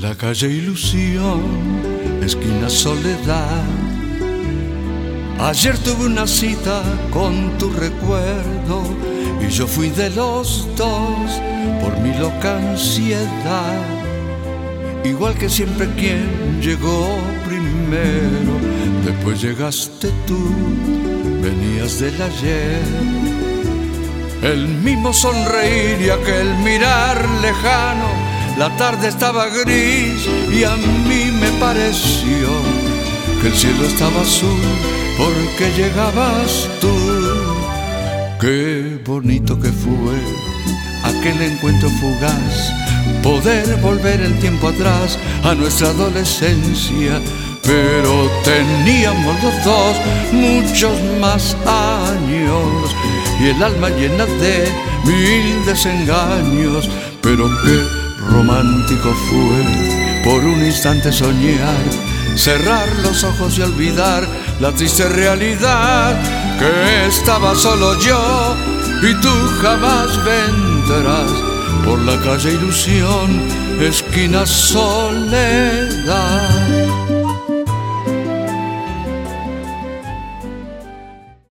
la calle Ilusión, esquina Soledad. Ayer tuve una cita con tu recuerdo y yo fui de los dos por mi loca ansiedad. Igual que siempre, quien llegó primero, después llegaste tú, venías del ayer. El mismo sonreír y aquel mirar lejano, la tarde estaba gris y a mí me pareció que el cielo estaba azul porque llegabas tú. Qué bonito que fue aquel encuentro fugaz, poder volver el tiempo atrás a nuestra adolescencia. Pero teníamos los dos muchos más años y el alma llena de mil desengaños. Pero qué romántico fue por un instante soñar, cerrar los ojos y olvidar la triste realidad, que estaba solo yo y tú jamás vendrás por la calle Ilusión, esquina Soledad.